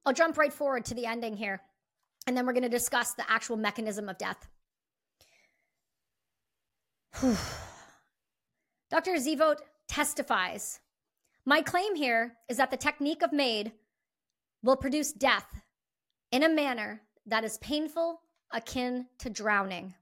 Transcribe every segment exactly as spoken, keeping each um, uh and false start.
I'll jump right forward to the ending here, and then we're going to discuss the actual mechanism of death. Doctor Zvote testifies, my claim here is that the technique of MAID will produce death in a manner that is painful, akin to drowning.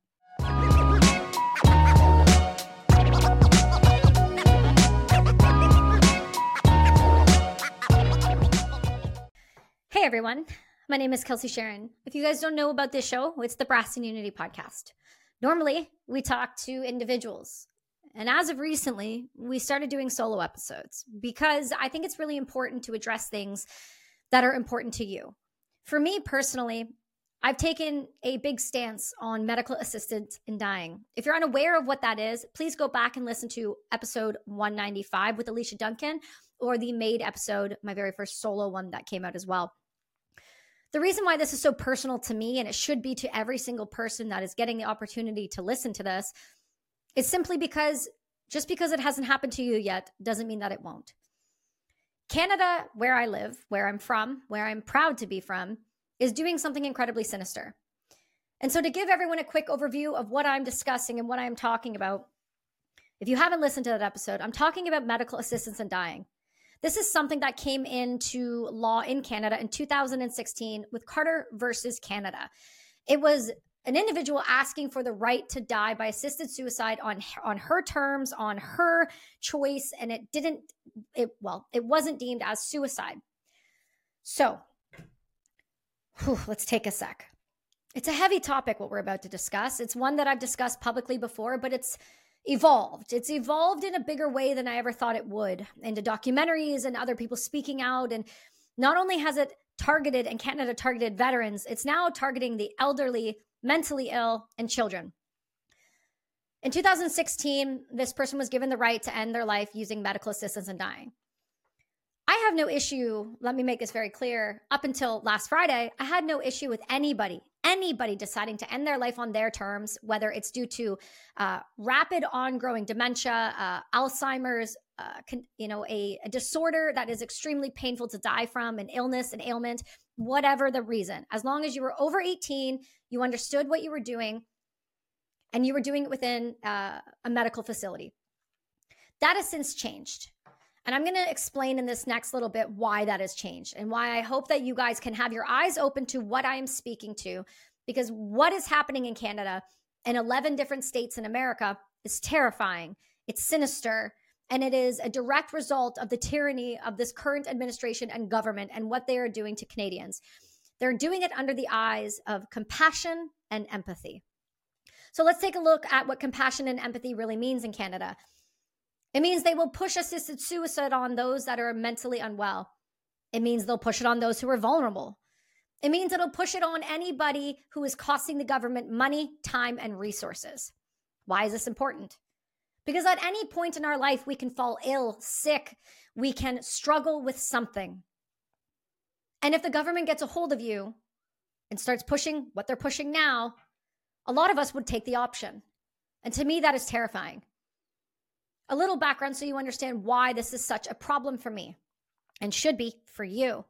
Hey everyone, my name is Kelsey Sharon. If you guys don't know about this show, it's the Brass and Unity podcast. Normally, we talk to individuals. And as of recently, we started doing solo episodes because I think it's really important to address things that are important to you. For me personally, I've taken a big stance on medical assistance in dying. If you're unaware of what that is, please go back and listen to episode one ninety-five with Alicia Duncan or the MAID episode, my very first solo one that came out as well. The reason why this is so personal to me, and it should be to every single person that is getting the opportunity to listen to this, is simply because just because it hasn't happened to you yet doesn't mean that it won't. Canada, where I live, where I'm from, where I'm proud to be from, is doing something incredibly sinister. And so to give everyone a quick overview of what I'm discussing and what I'm talking about, if you haven't listened to that episode, I'm talking about medical assistance in dying. This is something that came into law in Canada in two thousand sixteen with Carter versus Canada. It was an individual asking for the right to die by assisted suicide on, on her terms, on her choice, and it didn't, it well, it wasn't deemed as suicide. So, whew, let's take a sec. It's a heavy topic, what we're about to discuss. It's one that I've discussed publicly before, but it's evolved. It's evolved in a bigger way than I ever thought it would, into documentaries and other people speaking out. And not only has it targeted and Canada targeted veterans, it's now targeting the elderly, mentally ill, and children. In two thousand sixteen, this person was given the right to end their life using medical assistance in dying. I have no issue, let me make this very clear, up until last Friday, I had no issue with anybody, anybody deciding to end their life on their terms, whether it's due to uh, rapid ongoing dementia, uh, Alzheimer's, uh, con- you know, a, a disorder that is extremely painful to die from, an illness, an ailment, whatever the reason. As long as you were over eighteen, you understood what you were doing, and you were doing it within uh, a medical facility. That has since changed. And I'm going to explain in this next little bit why that has changed and why I hope that you guys can have your eyes open to what I am speaking to, because what is happening in Canada and eleven different states in America is terrifying. It's sinister, and it is a direct result of the tyranny of this current administration and government and what they are doing to Canadians. They're doing it under the eyes of compassion and empathy. So let's take a look at what compassion and empathy really means in Canada. It means they will push assisted suicide on those that are mentally unwell. It means they'll push it on those who are vulnerable. It means it'll push it on anybody who is costing the government money, time, and resources. Why is this important? Because at any point in our life, we can fall ill, sick, we can struggle with something. And if the government gets a hold of you and starts pushing what they're pushing now, a lot of us would take the option. And to me, that is terrifying. A little background so you understand why this is such a problem for me and should be for you.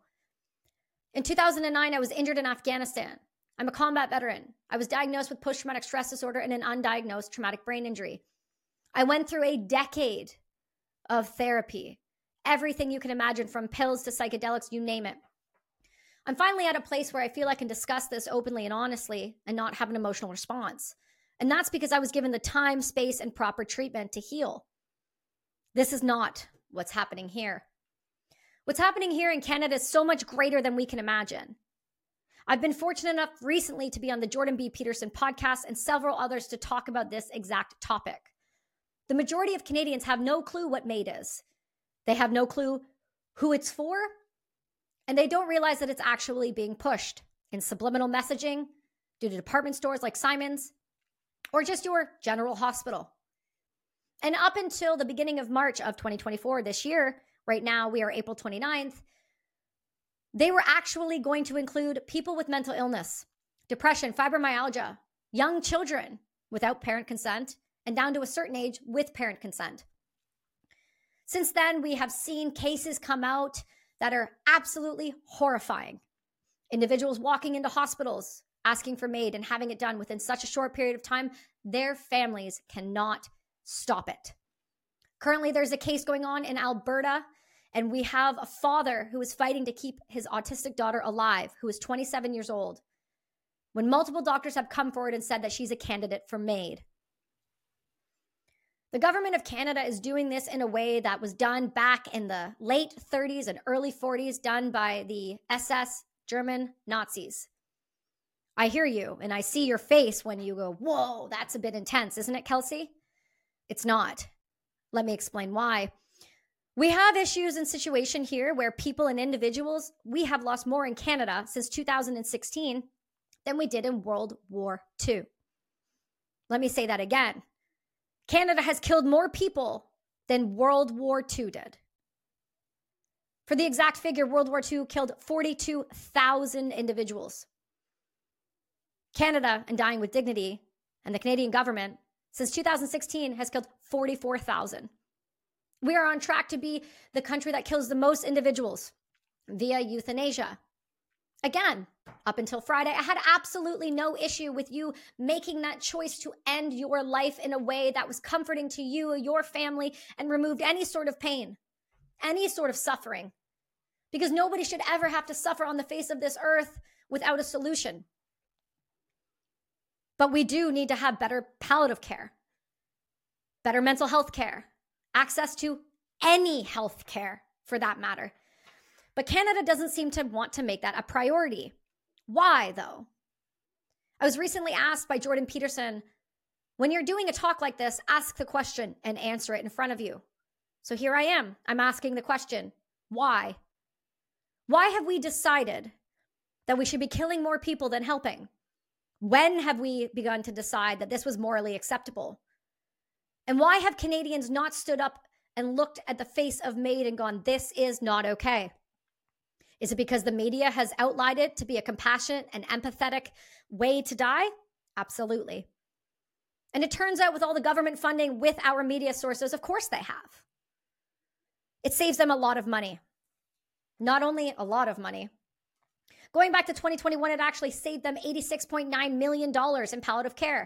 In two thousand nine, I was injured in Afghanistan. I'm a combat veteran. I was diagnosed with post-traumatic stress disorder and an undiagnosed traumatic brain injury. I went through a decade of therapy, everything you can imagine, from pills to psychedelics, you name it. I'm finally at a place where I feel I can discuss this openly and honestly and not have an emotional response. And that's because I was given the time, space, and proper treatment to heal. This is not what's happening here. What's happening here in Canada is so much greater than we can imagine. I've been fortunate enough recently to be on the Jordan B. Peterson podcast and several others to talk about this exact topic. The majority of Canadians have no clue what MAID is. They have no clue who it's for, and they don't realize that it's actually being pushed in subliminal messaging due to department stores like Simon's or just your general hospital. And up until the beginning of March of twenty twenty-four, this year, right now we are April twenty-ninth, they were actually going to include people with mental illness, depression, fibromyalgia, young children without parent consent, and down to a certain age with parent consent. Since then, we have seen cases come out that are absolutely horrifying. Individuals walking into hospitals, asking for MAID and having it done within such a short period of time, their families cannot stop it. Currently, there's a case going on in Alberta, and we have a father who is fighting to keep his autistic daughter alive, who is twenty-seven years old, when multiple doctors have come forward and said that she's a candidate for MAID. The government of Canada is doing this in a way that was done back in the late thirties and early forties, done by the S S German Nazis. I hear you, and I see your face when you go, whoa, that's a bit intense, isn't it, Kelsey? It's not. Let me explain why. We have issues and situation here where people and individuals, we have lost more in Canada since two thousand sixteen than we did in World War Two. Let me say that again. Canada has killed more people than World War Two did. For the exact figure, World War Two killed forty-two thousand individuals. Canada and Dying with Dignity and the Canadian government since two thousand sixteen has killed forty-four thousand. We are on track to be the country that kills the most individuals via euthanasia. Again, up until Friday, I had absolutely no issue with you making that choice to end your life in a way that was comforting to you, your family, and removed any sort of pain, any sort of suffering. Because nobody should ever have to suffer on the face of this earth without a solution. But we do need to have better palliative care, better mental health care, access to any health care for that matter. But Canada doesn't seem to want to make that a priority. Why, though? I was recently asked by Jordan Peterson, when you're doing a talk like this, ask the question and answer it in front of you. So here I am. I'm asking the question, why? Why have we decided that we should be killing more people than helping? When have we begun to decide that this was morally acceptable? And why have Canadians not stood up and looked at the face of MAID and gone, this is not okay? Is it because the media has outlined it to be a compassionate and empathetic way to die? Absolutely. And it turns out with all the government funding with our media sources, of course they have. It saves them a lot of money. Not only a lot of money. Going back to twenty twenty-one, it actually saved them eighty-six point nine million dollars in palliative care.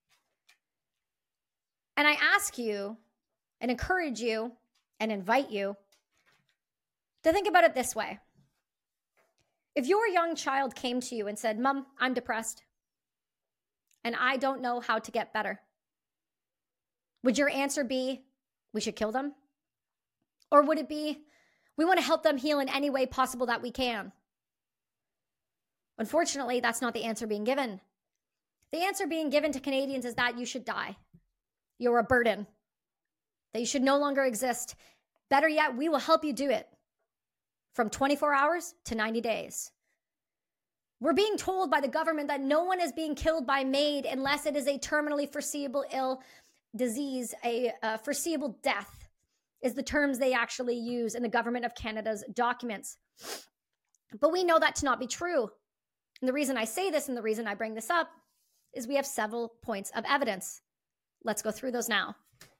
And I ask you and encourage you and invite you to think about it this way. If your young child came to you and said, Mom, I'm depressed and I don't know how to get better, would your answer be, we should kill them? Or would it be, we want to help them heal in any way possible that we can? Unfortunately, that's not the answer being given. The answer being given to Canadians is that you should die. You're a burden. That you should no longer exist. Better yet, we will help you do it. From twenty-four hours to ninety days. We're being told by the government that no one is being killed by MAID unless it is a terminally foreseeable ill disease, a, a foreseeable death is the terms they actually use in the government of Canada's documents. But we know that to not be true. And the reason I say this and the reason I bring this up is we have several points of evidence. Let's go through those now.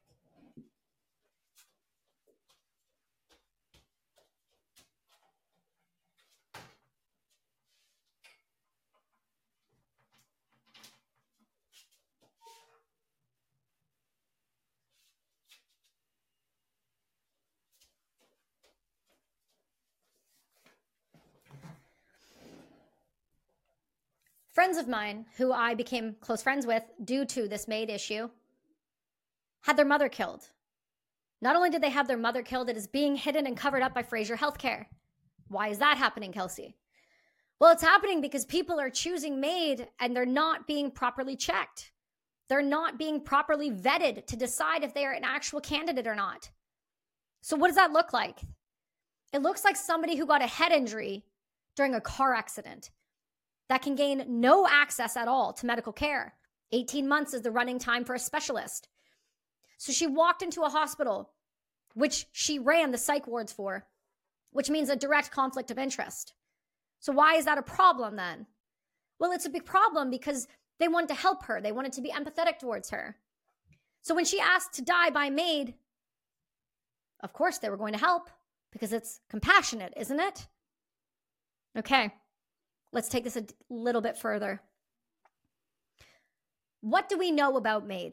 Friends of mine who I became close friends with due to this MAID issue had their mother killed. Not only did they have their mother killed, it is being hidden and covered up by Fraser Healthcare. Why is that happening, Kelsey? Well, it's happening because people are choosing MAID and they're not being properly checked. They're not being properly vetted to decide if they are an actual candidate or not. So what does that look like? It looks like somebody who got a head injury during a car accident that can gain no access at all to medical care. eighteen months is the running time for a specialist. So she walked into a hospital, which she ran the psych wards for, which means a direct conflict of interest. So why is that a problem then? Well, it's a big problem because they wanted to help her. They wanted to be empathetic towards her. So when she asked to die by MAID, of course they were going to help because it's compassionate, isn't it? Okay. let's take this a little bit further. What do we know about MAID?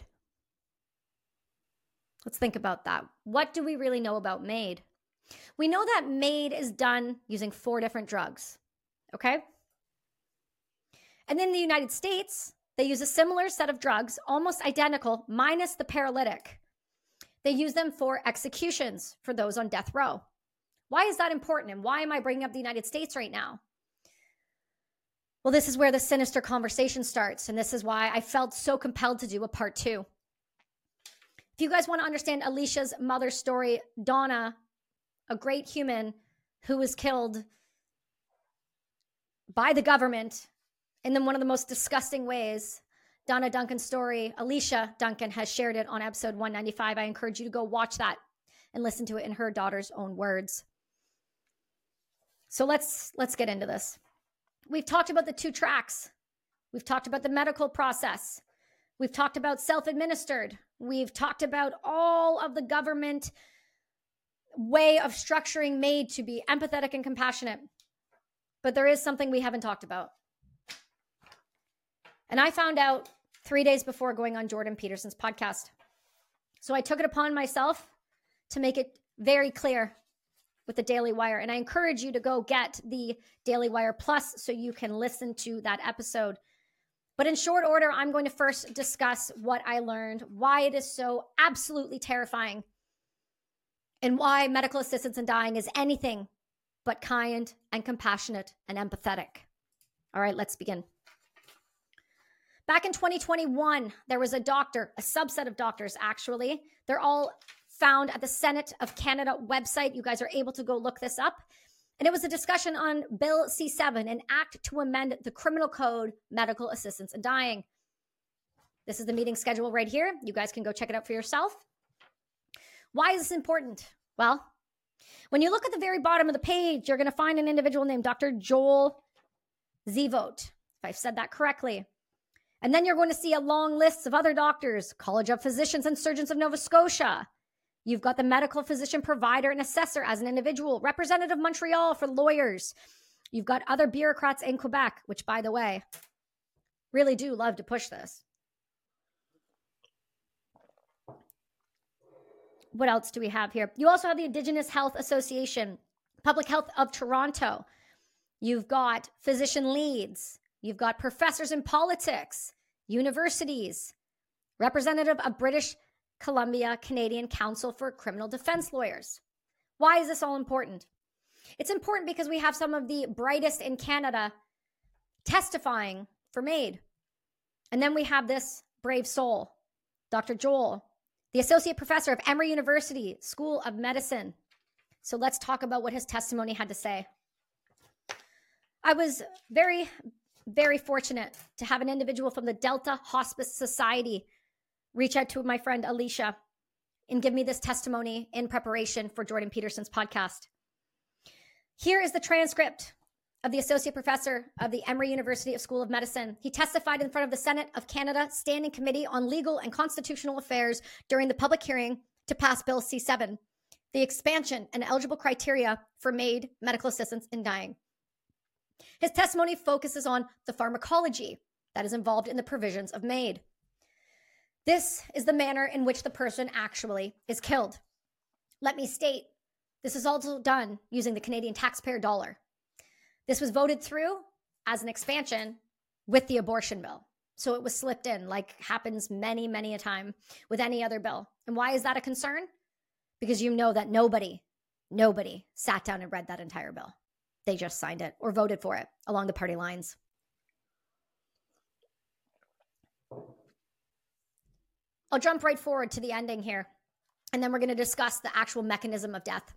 Let's think about that. What do we really know about MAID? We know that MAID is done using four different drugs, okay? And in the United States, they use a similar set of drugs, almost identical, minus the paralytic. They use them for executions for those on death row. Why is that important? And why am I bringing up the United States right now? Well, this is where the sinister conversation starts. And this is why I felt so compelled to do a part two. If you guys want to understand Alicia's mother's story, Donna, a great human who was killed by the government in the, one of the most disgusting ways, Donna Duncan's story, Alicia Duncan has shared it on episode one ninety-five. I encourage you to go watch that and listen to it in her daughter's own words. So let's let's get into this. We've talked about the two tracks. We've talked about the medical process. We've talked about self-administered. We've talked about all of the government way of structuring MAID to be empathetic and compassionate. But there is something we haven't talked about. And I found out three days before going on Jordan Peterson's podcast. So I took it upon myself to make it very clear with the Daily Wire. And I encourage you to go get the Daily Wire Plus so you can listen to that episode. But in short order, I'm going to first discuss what I learned, why it is so absolutely terrifying, and why medical assistance in dying is anything but kind and compassionate and empathetic. All right, let's begin. Back in twenty twenty-one, there was a doctor, a subset of doctors, actually. They're all found at the Senate of Canada website. You guys are able to go look this up. And it was a discussion on Bill C seven, an act to amend the Criminal Code, medical assistance in dying. This is the meeting schedule right here. You guys can go check it out for yourself. Why is this important? Well, when you look at the very bottom of the page, you're going to find an individual named Doctor Joel Zvote, if I've said that correctly. And then you're going to see a long list of other doctors, College of Physicians and Surgeons of Nova Scotia. You've got the medical physician provider and assessor as an individual, Representative Montreal for lawyers. You've got other bureaucrats in Quebec, which, by the way, really do love to push this. What else do we have here? You also have the Indigenous Health Association, Public Health of Toronto. You've got physician leads. You've got professors in politics, universities, representative of British Columbia Canadian Council for Criminal Defense Lawyers. Why is this all important? It's important because we have some of the brightest in Canada testifying for MAID. And then we have this brave soul, Doctor Joel, the associate professor of Emory University School of Medicine. So let's talk about what his testimony had to say. I was very, very fortunate to have an individual from the Delta Hospice Society reach out to my friend Alicia and give me this testimony in preparation for Jordan Peterson's podcast. Here is the transcript of the associate professor of the Emory University School of Medicine. He testified in front of the Senate of Canada Standing Committee on Legal and Constitutional Affairs during the public hearing to pass Bill C seven, the expansion and eligible criteria for MAID, medical assistance in dying. His testimony focuses on the pharmacology that is involved in the provisions of MAID. This is the manner in which the person actually is killed. Let me state, this is also done using the Canadian taxpayer dollar. This was voted through as an expansion with the abortion bill. So it was slipped in, like happens many, many a time with any other bill. And why is that a concern? Because you know that nobody, nobody sat down and read that entire bill. They just signed it or voted for it along the party lines. I'll jump right forward to the ending here, and then we're going to discuss the actual mechanism of death.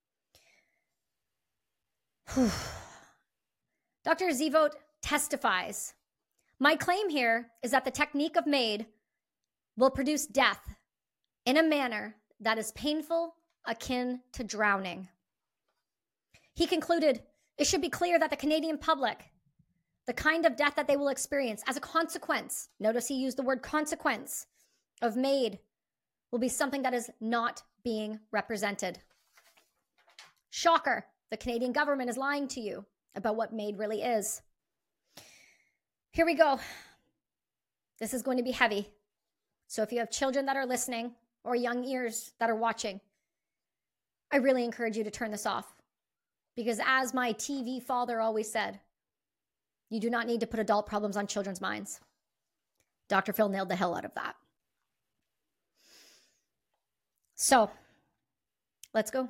Doctor Zvote testifies, my claim here is that the technique of MAID will produce death in a manner that is painful, akin to drowning. He concluded, it should be clear that the Canadian public, the kind of death that they will experience as a consequence, notice he used the word consequence, of MAID, will be something that is not being represented. Shocker, the Canadian government is lying to you about what MAID really is. Here we go. This is going to be heavy. So if you have children that are listening or young ears that are watching, I really encourage you to turn this off. Because as my T V father always said, you do not need to put adult problems on children's minds. Doctor Phil nailed the hell out of that. So, let's go.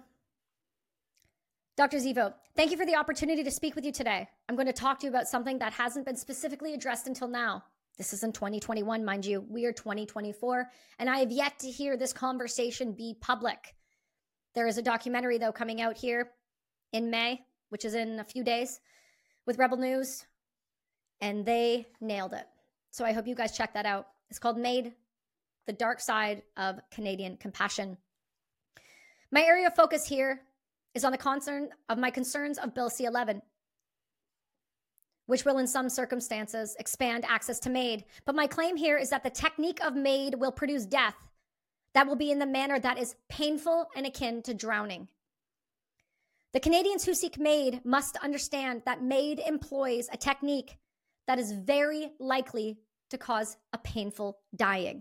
Doctor Zivo, thank you for the opportunity to speak with you today. I'm going to talk to you about something that hasn't been specifically addressed until now. This is in twenty twenty-one, mind you. We are twenty twenty-four, and I have yet to hear this conversation be public. There is a documentary, though, coming out here in May, which is in a few days, with Rebel News, and they nailed it. So I hope you guys check that out. It's called Made, the Dark Side of Canadian Compassion. My area of focus here is on the concern of my concerns of Bill C eleven, which will in some circumstances expand access to MAID. But my claim here is that the technique of MAID will produce death that will be in the manner that is painful and akin to drowning. The Canadians who seek MAID must understand that MAID employs a technique that is very likely to cause a painful dying.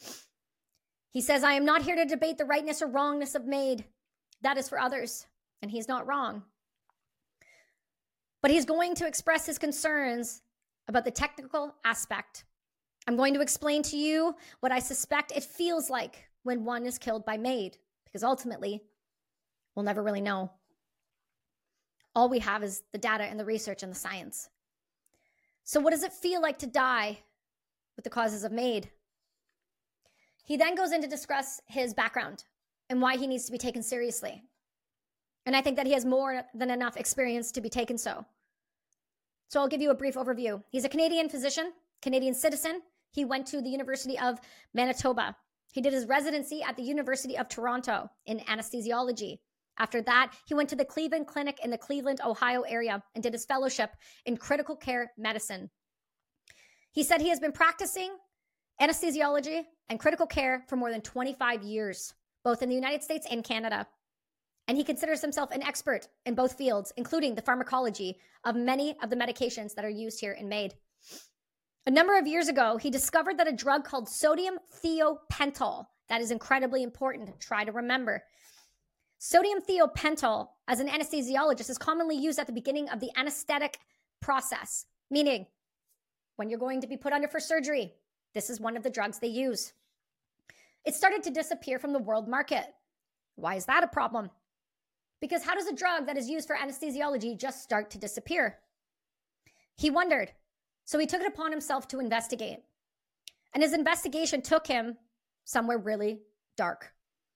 He says, I am not here to debate the rightness or wrongness of MAID. That is for others, and he's not wrong. But he's going to express his concerns about the technical aspect. I'm going to explain to you what I suspect it feels like when one is killed by MAID, because ultimately, we'll never really know. All we have is the data and the research and the science. So what does it feel like to die with the causes of MAID? He then goes in to discuss his background and why he needs to be taken seriously. And I think that he has more than enough experience to be taken so. So I'll give you a brief overview. He's a Canadian physician, Canadian citizen. He went to the University of Manitoba. He did his residency at the University of Toronto in anesthesiology. After that, he went to the Cleveland Clinic in the Cleveland, Ohio area and did his fellowship in critical care medicine. He said he has been practicing anesthesiology and critical care for more than twenty-five years, both in the United States and Canada. And he considers himself an expert in both fields, including the pharmacology of many of the medications that are used here in MAID. A number of years ago, he discovered that a drug called sodium thiopental, that is incredibly important to try to remember. Sodium thiopental, as an anesthesiologist, is commonly used at the beginning of the anesthetic process, meaning when you're going to be put under for surgery, this is one of the drugs they use. It started to disappear from the world market. Why is that a problem? Because how does a drug that is used for anesthesiology just start to disappear? He wondered, so he took it upon himself to investigate. And his investigation took him somewhere really dark.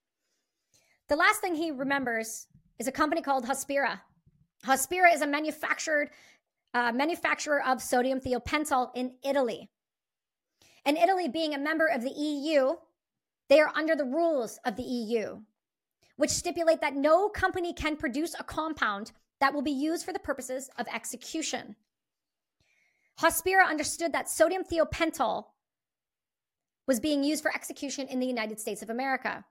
The last thing he remembers is a company called Hospira. Hospira is a manufactured, uh, manufacturer of sodium thiopental in Italy. And Italy, being a member of the E U, they are under the rules of the E U, which stipulate that no company can produce a compound that will be used for the purposes of execution. Hospira understood that sodium thiopental was being used for execution in the United States of America.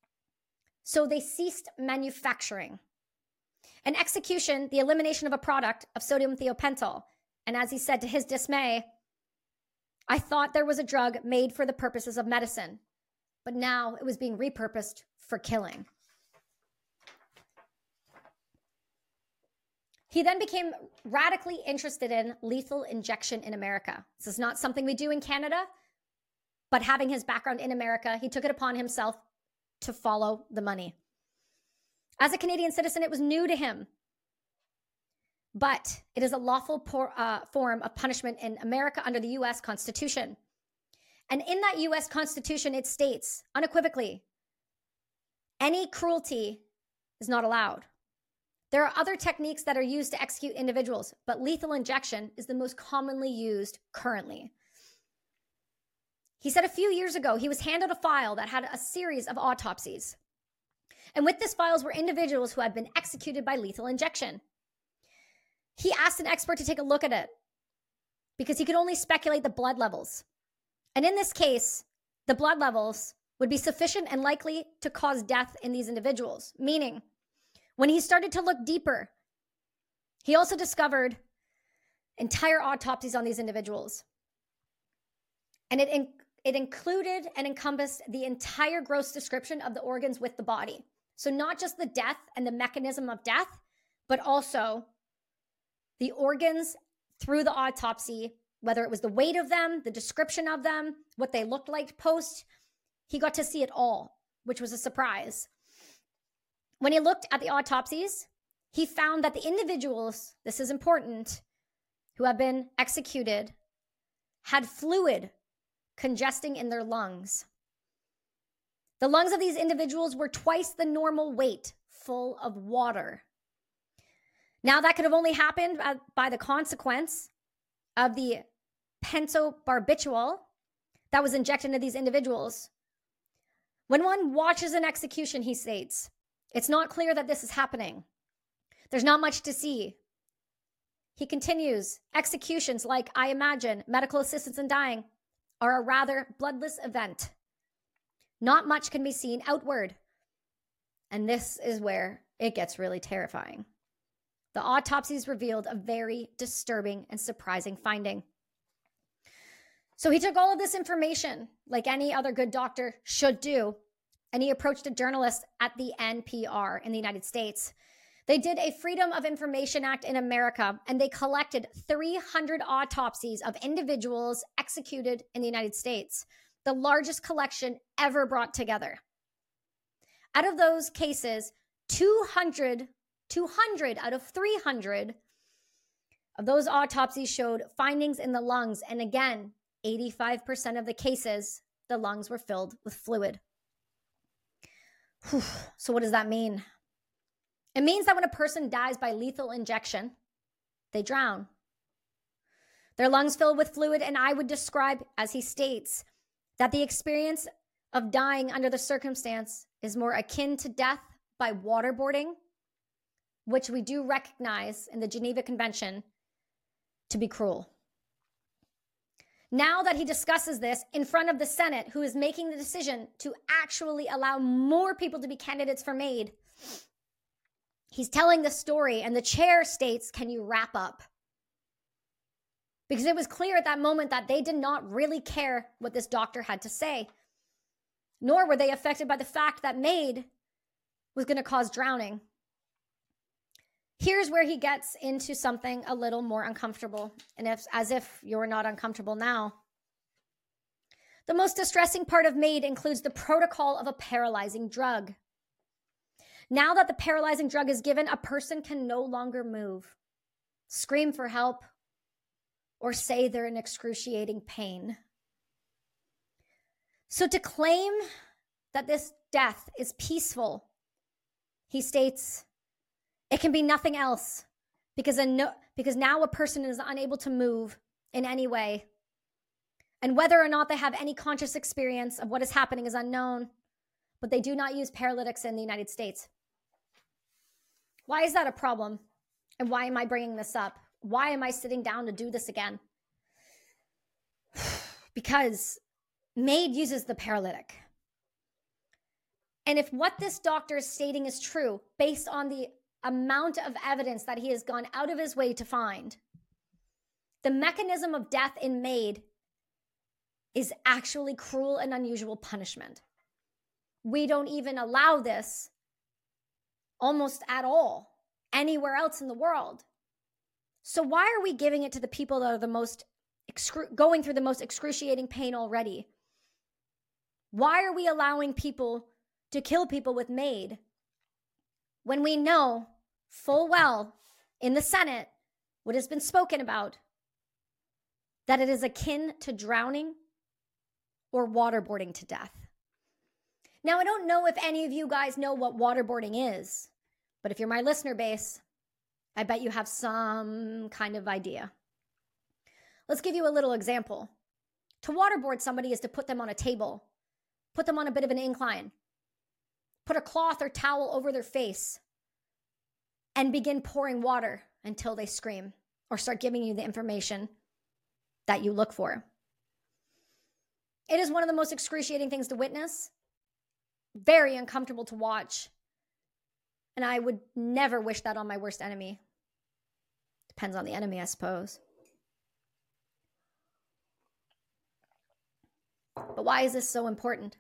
So they ceased manufacturing. And execution, the elimination of a product of sodium thiopental. And as he said to his dismay, I thought there was a drug made for the purposes of medicine, but now it was being repurposed for killing. He then became radically interested in lethal injection in America. This is not something we do in Canada, but having his background in America, he took it upon himself to follow the money. As a Canadian citizen, it was new to him, but it is a lawful por- uh, form of punishment in America under the U S Constitution. And in that U S Constitution, it states unequivocally, any cruelty is not allowed. There are other techniques that are used to execute individuals, but lethal injection is the most commonly used currently. He said a few years ago, he was handed a file that had a series of autopsies. And with these files were individuals who had been executed by lethal injection. He asked an expert to take a look at it because he could only speculate the blood levels. And in this case, the blood levels would be sufficient and likely to cause death in these individuals. Meaning, when he started to look deeper, he also discovered entire autopsies on these individuals. And it, in, it included and encompassed the entire gross description of the organs with the body. So not just the death and the mechanism of death, but also the organs through the autopsy, whether it was the weight of them, the description of them, what they looked like post. He got to see it all, which was a surprise. When he looked at the autopsies, he found that the individuals, this is important, who have been executed had fluid congesting in their lungs. The lungs of these individuals were twice the normal weight, full of water. Now, that could have only happened by the consequence of the pentobarbital that was injected into these individuals. When one watches an execution, he states, it's not clear that this is happening. There's not much to see. He continues, executions, like I imagine, medical assistance in dying, are a rather bloodless event. Not much can be seen outward. And this is where it gets really terrifying. The autopsies revealed a very disturbing and surprising finding. So he took all of this information, like any other good doctor should do, and he approached a journalist at the N P R in the United States. They did a Freedom of Information Act in America, and they collected three hundred autopsies of individuals executed in the United States, the largest collection ever brought together. Out of those cases, two hundred, two hundred out of three hundred of those autopsies showed findings in the lungs. And again, eighty-five percent of the cases, the lungs were filled with fluid. Whew. So what does that mean? It means that when a person dies by lethal injection, they drown. Their lungs filled with fluid, and I would describe, as he states, that the experience of dying under the circumstance is more akin to death by waterboarding, which we do recognize in the Geneva Convention to be cruel. Now that he discusses this in front of the Senate, who is making the decision to actually allow more people to be candidates for MAID, he's telling the story, and the chair states, can you wrap up? Because it was clear at that moment that they did not really care what this doctor had to say, nor were they affected by the fact that MAID was going to cause drowning. Here's where he gets into something a little more uncomfortable, and if, as if you're not uncomfortable now. The most distressing part of MAID includes the protocol of a paralyzing drug. Now that the paralyzing drug is given, a person can no longer move, scream for help, or say they're in excruciating pain. So to claim that this death is peaceful, he states, it can be nothing else because, a no, because now a person is unable to move in any way. And whether or not they have any conscious experience of what is happening is unknown, but they do not use paralytics in the United States. Why is that a problem? And why am I bringing this up? Why am I sitting down to do this again? Because MAID uses the paralytic. And if what this doctor is stating is true, based on the amount of evidence that he has gone out of his way to find, the mechanism of death in MAID is actually cruel and unusual punishment. We don't even allow this almost at all anywhere else in the world. So why are we giving it to the people that are the most excru- going through the most excruciating pain already? Why are we allowing people to kill people with MAID when we know full well in the Senate what has been spoken about, that it is akin to drowning or waterboarding to death? Now, I don't know if any of you guys know what waterboarding is, but if you're my listener base, I bet you have some kind of idea. Let's give you a little example. To waterboard somebody is to put them on a table, put them on a bit of an incline, put a cloth or towel over their face, and begin pouring water until they scream or start giving you the information that you look for. It is one of the most excruciating things to witness, very uncomfortable to watch, and I would never wish that on my worst enemy. Depends on the enemy, I suppose. But why is this so important?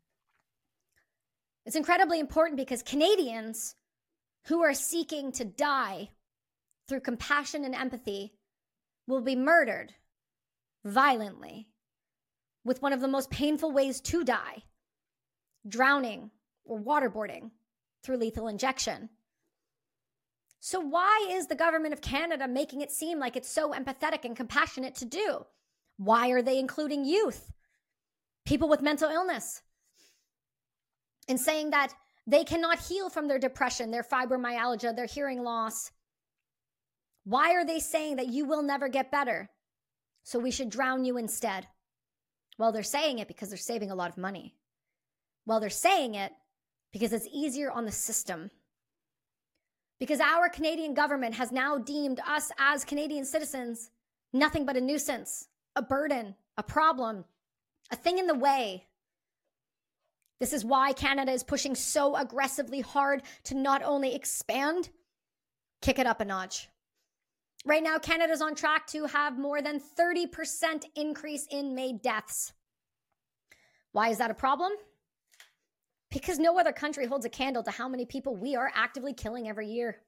It's incredibly important because Canadians who are seeking to die through compassion and empathy will be murdered violently with one of the most painful ways to die, drowning or waterboarding through lethal injection. So why is the government of Canada making it seem like it's so empathetic and compassionate to do? Why are they including youth, people with mental illness, and saying that they cannot heal from their depression, their fibromyalgia, their hearing loss? Why are they saying that you will never get better, so we should drown you instead? Well, they're saying it because they're saving a lot of money. Well, they're saying it because it's easier on the system. Because our Canadian government has now deemed us as Canadian citizens nothing but a nuisance, a burden, a problem, a thing in the way. This is why Canada is pushing so aggressively hard to not only expand, kick it up a notch. Right now, Canada's on track to have more than thirty percent increase in May deaths. Why is that a problem? Because no other country holds a candle to how many people we are actively killing every year.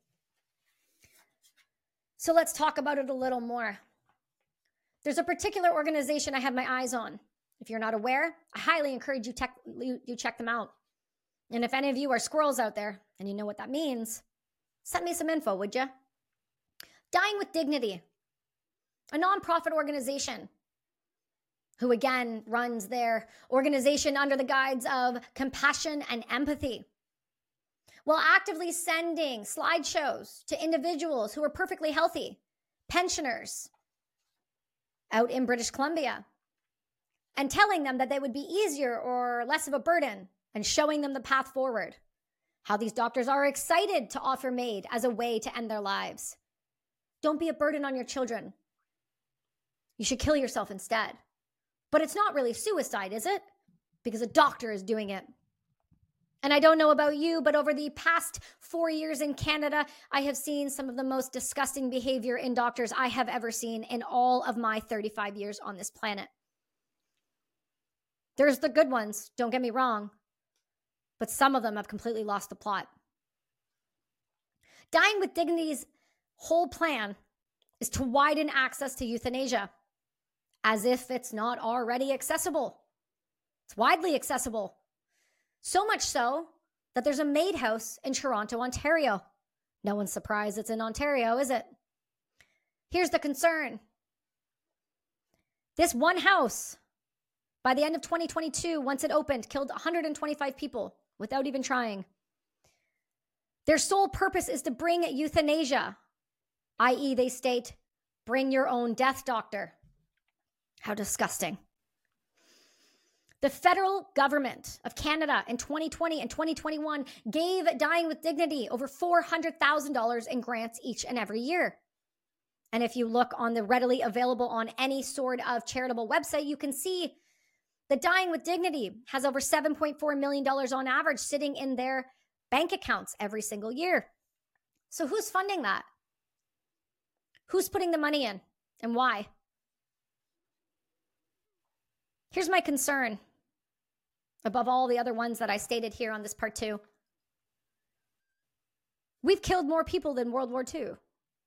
So let's talk about it a little more. There's a particular organization I have my eyes on. If you're not aware, I highly encourage you, tech, you, you check them out. And if any of you are squirrels out there and you know what that means, send me some info, would you? Dying with Dignity, a nonprofit organization who again runs their organization under the guise of compassion and empathy, while actively sending slideshows to individuals who are perfectly healthy, pensioners out in British Columbia, and telling them that they would be easier or less of a burden and showing them the path forward. How these doctors are excited to offer MAID as a way to end their lives. Don't be a burden on your children. You should kill yourself instead. But it's not really suicide, is it? Because a doctor is doing it. And I don't know about you, but over the past four years in Canada, I have seen some of the most disgusting behavior in doctors I have ever seen in all of my thirty-five years on this planet. There's the good ones, don't get me wrong, but some of them have completely lost the plot. Dying with Dignity's whole plan is to widen access to euthanasia, as if it's not already accessible. It's widely accessible. So much so that there's a MAID house in Toronto, Ontario. No one's surprised it's in Ontario, is it? Here's the concern. This one house, by the end of twenty twenty-two, once it opened, killed one hundred twenty-five people without even trying. Their sole purpose is to bring euthanasia, that is, they state, bring your own death doctor. How disgusting. The federal government of Canada in twenty twenty and twenty twenty-one gave Dying with Dignity over four hundred thousand dollars in grants each and every year. And if you look on the readily available on any sort of charitable website, you can see that Dying with Dignity has over seven point four million dollars on average sitting in their bank accounts every single year. So who's funding that? Who's putting the money in and why? Here's my concern, above all the other ones that I stated here on this part two. We've killed more people than World War Two.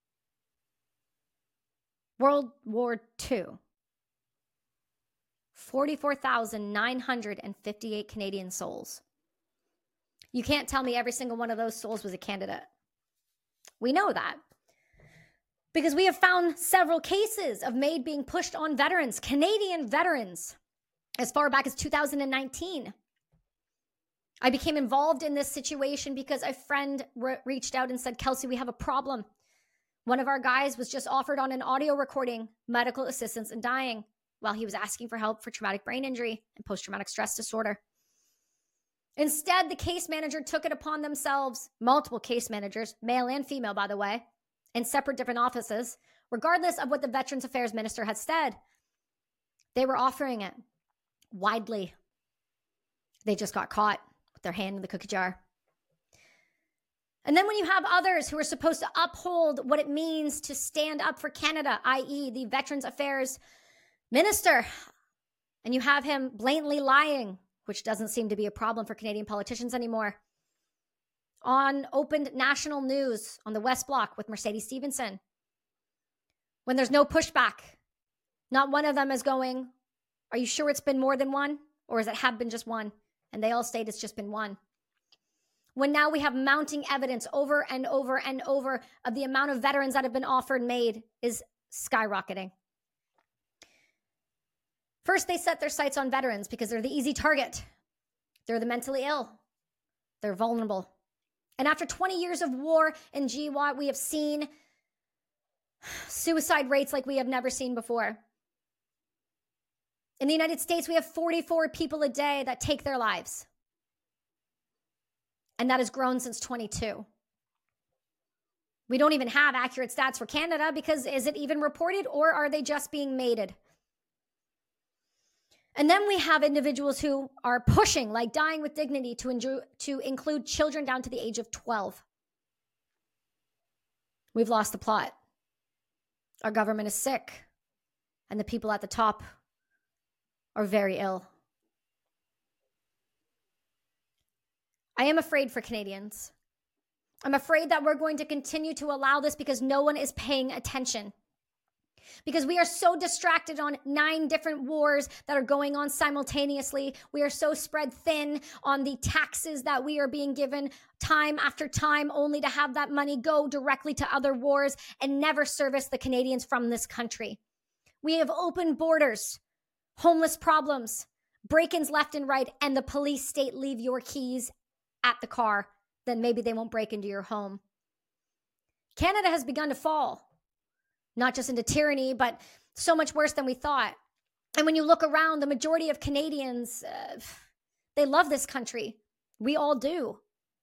World War Two. forty-four thousand nine hundred fifty-eight Canadian souls. You can't tell me every single one of those souls was a candidate. We know that. Because we have found several cases of MAID being pushed on veterans, Canadian veterans, as far back as two thousand nineteen. I became involved in this situation because a friend re- reached out and said, Kelsey, we have a problem. One of our guys was just offered on an audio recording medical assistance in dying while he was asking for help for traumatic brain injury and post-traumatic stress disorder. Instead, the case manager took it upon themselves, multiple case managers, male and female, by the way, in separate different offices, regardless of what the Veterans Affairs Minister had said. They were offering it widely. They just got caught with their hand in the cookie jar. And then when you have others who are supposed to uphold what it means to stand up for Canada, that is the Veterans Affairs Minister, And you have him blatantly lying, which doesn't seem to be a problem for Canadian politicians anymore, on opened national news on the West Block with Mercedes Stephenson. When there's no pushback, not one of them is going, are you sure it's been more than one? Or has it have been just one? And they all state it's just been one. When now we have mounting evidence over and over and over of the amount of veterans that have been offered made is skyrocketing. First, they set their sights on veterans because they're the easy target. They're the mentally ill. They're vulnerable. And after twenty years of war in G W A T, we have seen suicide rates like we have never seen before. In the United States, we have forty-four people a day that take their lives. And that has grown since twenty-two. We don't even have accurate stats for Canada because is it even reported or are they just being mated? And then we have individuals who are pushing, like Dying with Dignity, to, enjoy, to include children down to the age of twelve. We've lost the plot. Our government is sick, and the people at the top are very ill. I am afraid for Canadians. I'm afraid that we're going to continue to allow this because no one is paying attention. Because we are so distracted on nine different wars that are going on simultaneously. We are so spread thin on the taxes that we are being given time after time, only to have that money go directly to other wars and never service the Canadians from this country. We have open borders, homeless problems, break-ins left and right, and the police state leave your keys at the car. Then maybe they won't break into your home. Canada has begun to fall. Not just into tyranny, but so much worse than we thought. And when you look around, the majority of Canadians, uh, they love this country. We all do.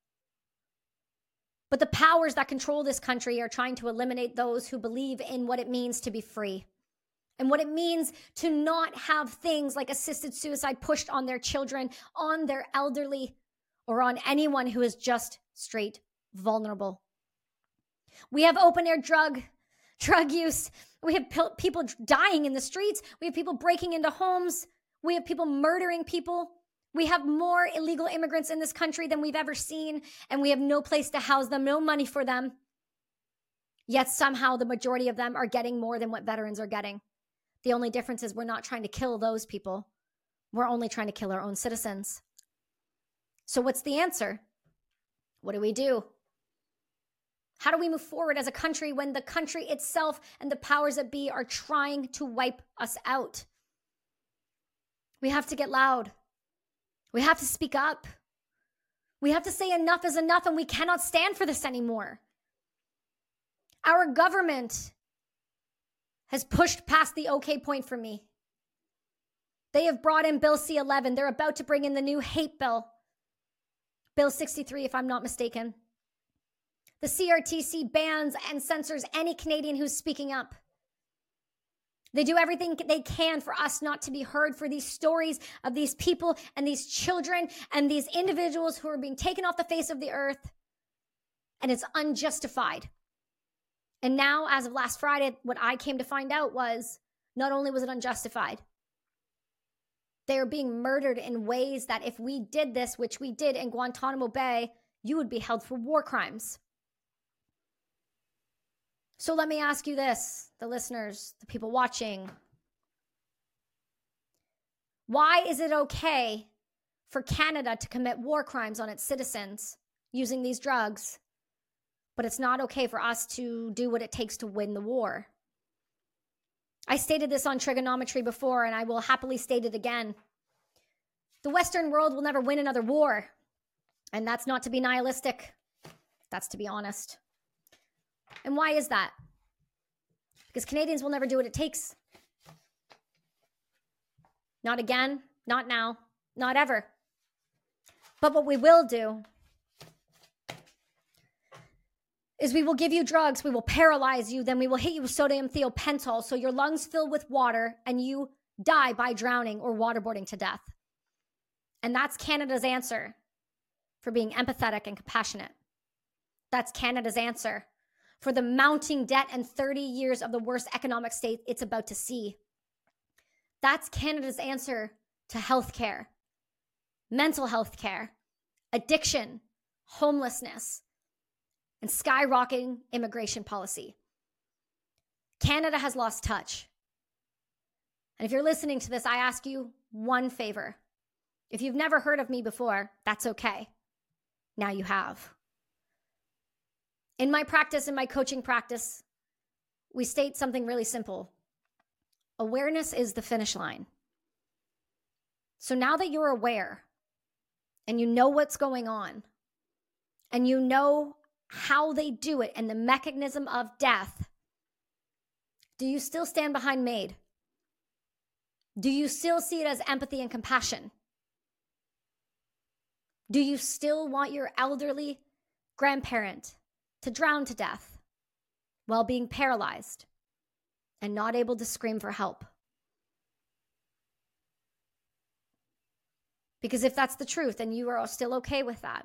But the powers that control this country are trying to eliminate those who believe in what it means to be free and what it means to not have things like assisted suicide pushed on their children, on their elderly, or on anyone who is just straight vulnerable. We have open-air drug Drug use. We have p- people dying in the streets. We have people breaking into homes. We have people murdering people. We have more illegal immigrants in this country than we've ever seen, and we have no place to house them, no money for them. Yet somehow the majority of them are getting more than what veterans are getting. The only difference is we're not trying to kill those people. We're only trying to kill our own citizens. So what's the answer? What do we do? How do we move forward as a country when the country itself and the powers that be are trying to wipe us out? We have to get loud. We have to speak up. We have to say enough is enough, and we cannot stand for this anymore. Our government has pushed past the okay point for me. They have brought in Bill C eleven. They're about to bring in the new hate bill. Bill sixty-three, if I'm not mistaken. The C R T C bans and censors any Canadian who's speaking up. They do everything they can for us not to be heard, for these stories of these people and these children and these individuals who are being taken off the face of the earth. And it's unjustified. And now, as of last Friday, what I came to find out was not only was it unjustified, they are being murdered in ways that if we did this, which we did in Guantanamo Bay, you would be held for war crimes. So let me ask you this, the listeners, the people watching. Why is it okay for Canada to commit war crimes on its citizens using these drugs, but it's not okay for us to do what it takes to win the war? I stated this on Trigonometry before, and I will happily state it again. The Western world will never win another war, and that's not to be nihilistic. That's to be honest. And why is that? Because Canadians will never do what it takes. Not again, not now, not ever. But what we will do is we will give you drugs, we will paralyze you, then we will hit you with sodium thiopental so your lungs fill with water and you die by drowning or waterboarding to death. And that's Canada's answer for being empathetic and compassionate. That's Canada's answer for the mounting debt and thirty years of the worst economic state it's about to see. That's Canada's answer to healthcare, mental health care, addiction, homelessness, and skyrocketing immigration policy. Canada has lost touch. And if you're listening to this, I ask you one favor. If you've never heard of me before, that's okay. Now you have. In my practice, in my coaching practice, we state something really simple. Awareness is the finish line. So now that you're aware and you know what's going on and you know how they do it and the mechanism of death, do you still stand behind MAID? Do you still see it as empathy and compassion? Do you still want your elderly grandparent to drown to death while being paralyzed and not able to scream for help? Because if that's the truth and you are still okay with that,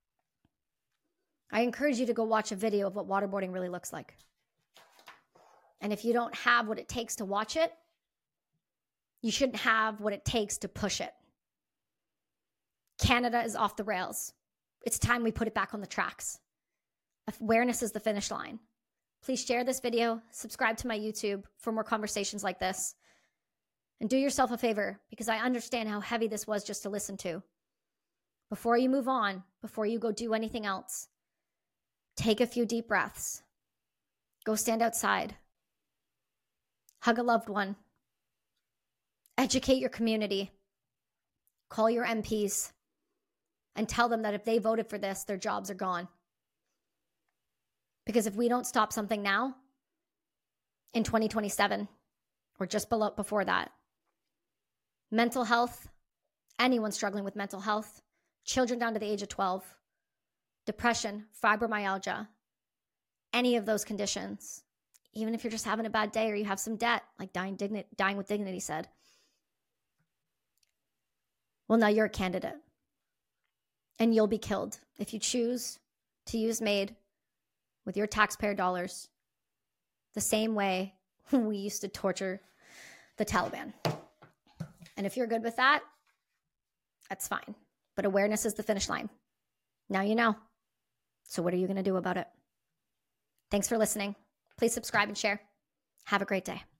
I encourage you to go watch a video of what waterboarding really looks like. And if you don't have what it takes to watch it, you shouldn't have what it takes to push it. Canada is off the rails. It's time we put it back on the tracks. Awareness is the finish line. Please share this video, subscribe to my YouTube for more conversations like this, and do yourself a favor, because I understand how heavy this was just to listen to. Before you move on, before you go do anything else, take a few deep breaths. Go stand outside. Hug a loved one. Educate your community. Call your M Ps and tell them that if they voted for this, their jobs are gone. Because if we don't stop something now, in twenty twenty-seven, or just below, before that, mental health, anyone struggling with mental health, children down to the age of twelve, depression, fibromyalgia, any of those conditions, even if you're just having a bad day or you have some debt, like dying, digni- dying with dignity said, well, now you're a candidate. And you'll be killed if you choose to use MAID with your taxpayer dollars the same way we used to torture the Taliban. And if you're good with that, that's fine. But awareness is the finish line. Now you know. So what are you going to do about it? Thanks for listening. Please subscribe and share. Have a great day.